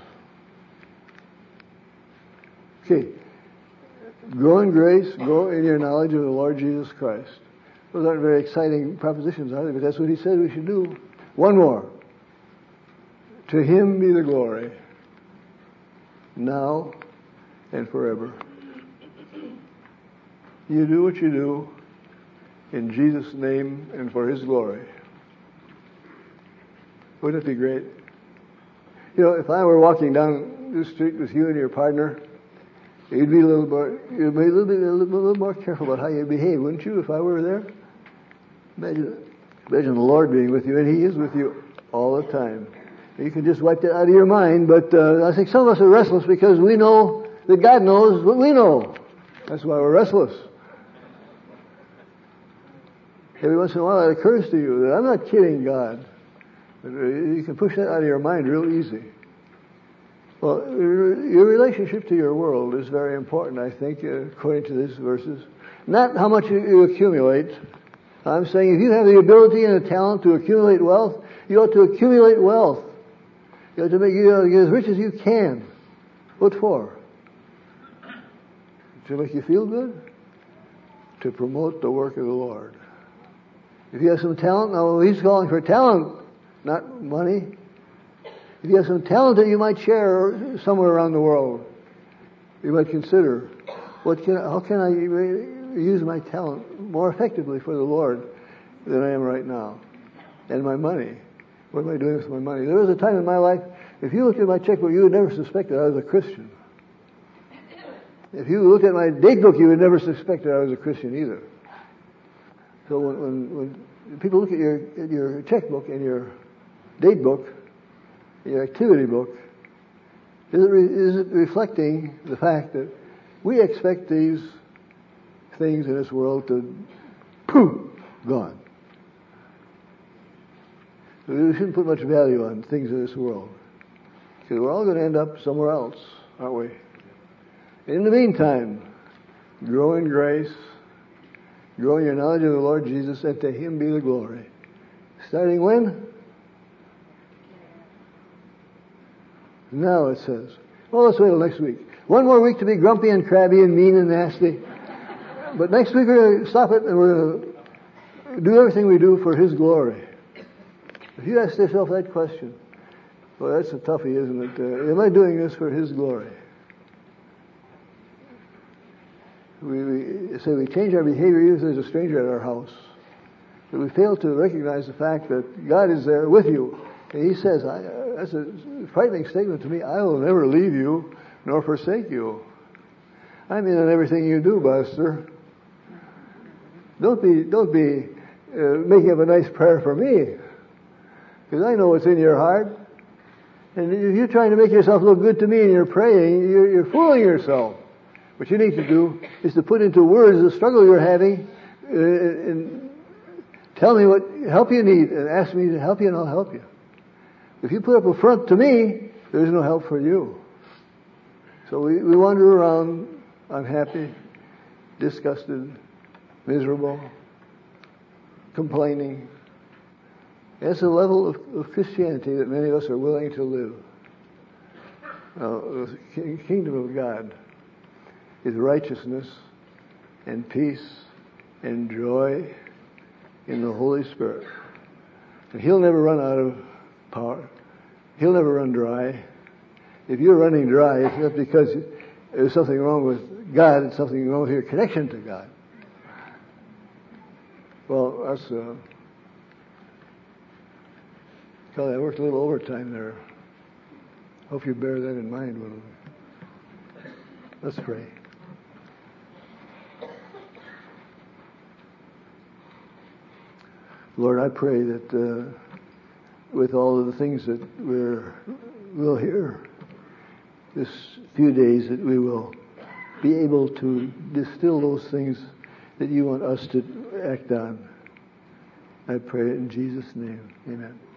Okay. Grow in grace, grow in your knowledge of the Lord Jesus Christ. Those aren't very exciting propositions, are they? But that's what He said we should do. One more. To Him be the glory, now and forever. You do what you do in Jesus' name and for His glory. Wouldn't it be great? You know, if I were walking down the street with you and your partner, you'd be a little more, you'd be a little bit, a little, a little more careful about how you behave, wouldn't you? If I were there, imagine, imagine the Lord being with you, and He is with you all the time. You can just wipe that out of your mind, but uh, I think some of us are restless because we know that God knows what we know. That's why we're restless. Every once in a while it occurs to you that I'm not kidding God. But you can push that out of your mind real easy. Well, your relationship to your world is very important, I think, according to these verses. Not how much you accumulate. I'm saying if you have the ability and the talent to accumulate wealth, you ought to accumulate wealth. You ought to make you get as rich as you can. What for? To make you feel good? To promote the work of the Lord. If you have some talent, now he's calling for talent, not money. If you have some talent that you might share somewhere around the world, you might consider, what can, how can I use my talent more effectively for the Lord than I am right now? And my money. What am I doing with my money? There was a time in my life, if you looked at my checkbook, you would never suspect that I was a Christian. If you looked at my date book, you would never suspect that I was a Christian either. So when, when, when people look at your, at your checkbook and your date book, your activity book, is it, re, is it reflecting the fact that we expect these things in this world to, poof, gone. So we shouldn't put much value on things in this world. Because we're all going to end up somewhere else, aren't we? In the meantime, grow in grace, grow in your knowledge of the Lord Jesus, and to Him be the glory. Starting when? Now it says. Well, let's wait till next week. One more week to be grumpy and crabby and mean and nasty. But next week we're going to stop it and we're going to do everything we do for His glory. If you ask yourself that question, well, that's a toughie, isn't it? Uh, am I doing this for His glory? We, we say we change our behavior even if there's a stranger at our house. But we fail to recognize the fact that God is there with you. And He says, I, uh, that's a frightening statement to me, I will never leave you nor forsake you. I'm in on everything you do, Buster. Don't be, don't be uh, making up a nice prayer for me. Because I know what's in your heart. And if you're trying to make yourself look good to me and you're praying, you're, you're fooling yourself. What you need to do is to put into words the struggle you're having uh, and tell me what help you need and ask me to help you and I'll help you. If you put up a front to me, there's no help for you. So we, we wander around unhappy, disgusted, miserable, complaining. That's a level of, of Christianity that many of us are willing to live. Uh, the kingdom of God is righteousness and peace and joy in the Holy Spirit. And He'll never run out of power. He'll never run dry. If you're running dry, it's not because there's something wrong with God, it's something wrong with your connection to God. Well, that's, uh, Kelly, I worked a little overtime there. Hope you bear that in mind when we... Let's pray. Lord, I pray that uh, with all of the things that we're, we'll hear this few days, that we will be able to distill those things that you want us to act on. I pray it in Jesus' name. Amen.